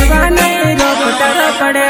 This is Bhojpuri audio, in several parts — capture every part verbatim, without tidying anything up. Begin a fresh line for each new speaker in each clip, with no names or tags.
जीवाने रोक तर पड़े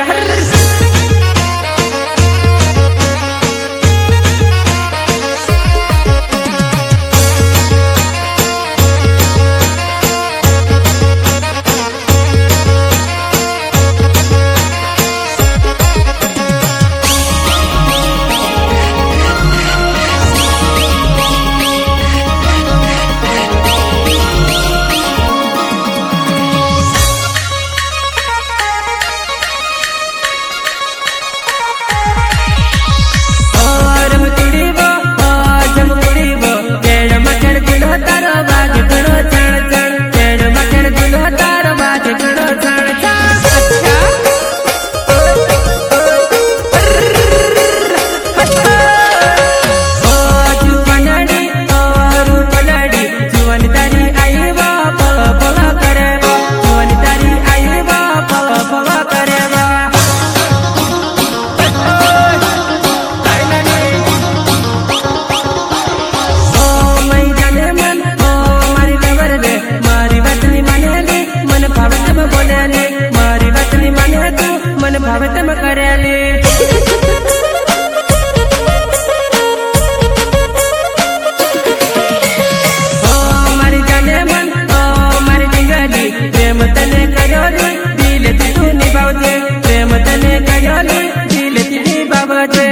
भावतम करेली ओ मारी जाने मन ओ मारी जिंगली प्रेम तने कयोली दिल तू निभावते प्रेम तने कयोली दिल तू निभावते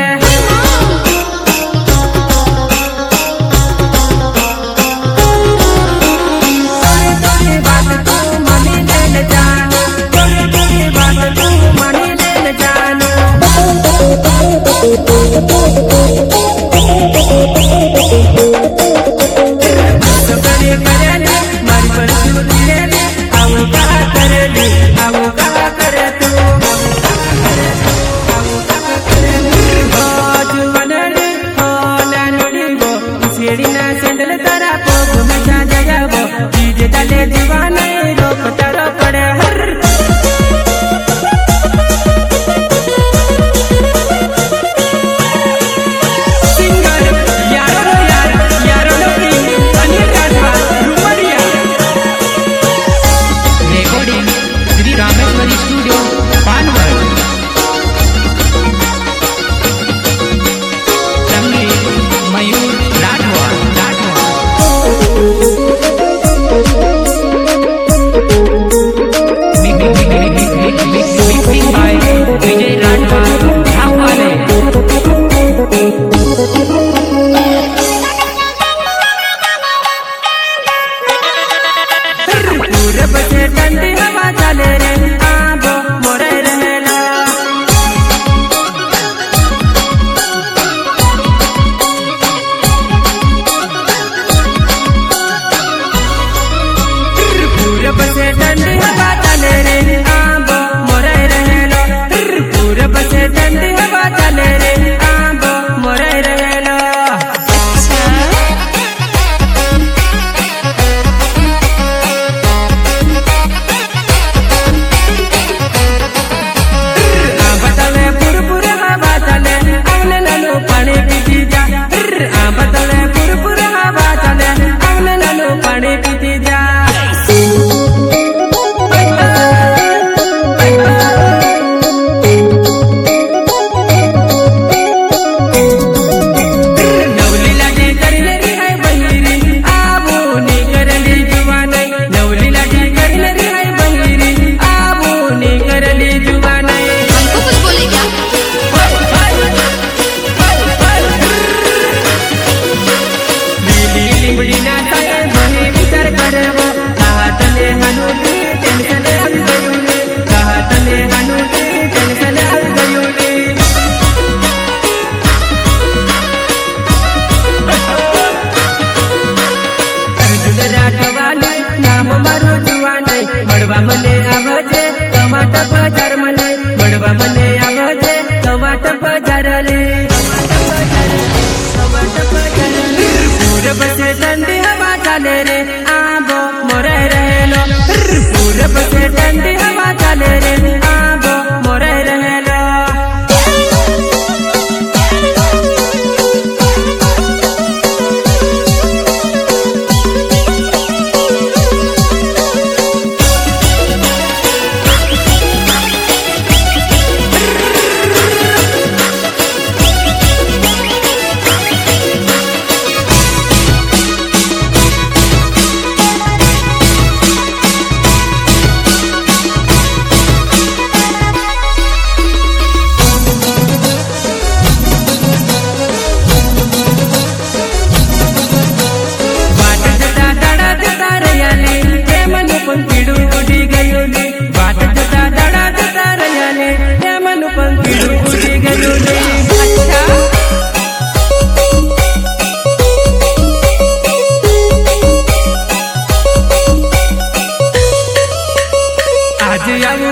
दीवाने रोक तर पड़े हर सिंगर यारो यार यारो लोगी अनिल राठवा रुमरिया
रेकॉर्डिंग श्री रामेश्वरी स्टूडियो पानवड संगीत मयूर राठवा राठवा Mixing by विजय राठवा ठाकवाले
पूरब से ठंडी हवा चले रे आबो मोरे रहेला पूरब से ठंडी हवा चले रे आबो मोरे रहेला पूरब से ठंडी हवा चले रे आबो मोरे रहेला पानी पीती जा आ बदले पुरपुर हवा चले अगले लालो पानी पीती जा नवली लाठी करले री है बहिरी आबू नी करली जुवाने नवली लाठी करले री है बहिरी आबू नी करली जुवाने
हमको कुछ बोले क्या
लिंबड़ी ना ताए बने विचार करवो कहा तले हनुली टेंशन अब गयुली कहा तले हनुली टेंशन अब गयुली अर्जुन राठवाले नाम मारो जुवाने मड़वा मने आवजे टमाटर बाजार मने मड़वा मने आवजे टमाटर बाजार ले पूरब से ठंडी हवा चले रे आबो मोरे रहेलो पूरब से ठंडी हवा चले रे आबो मोरे रहेलो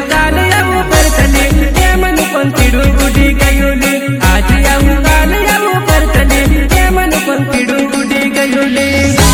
काल येऊ परतली ते मन पण चिडून उडी गयुली आज येऊ काल येऊ परतली ते मन पण चिडून उडी गयुली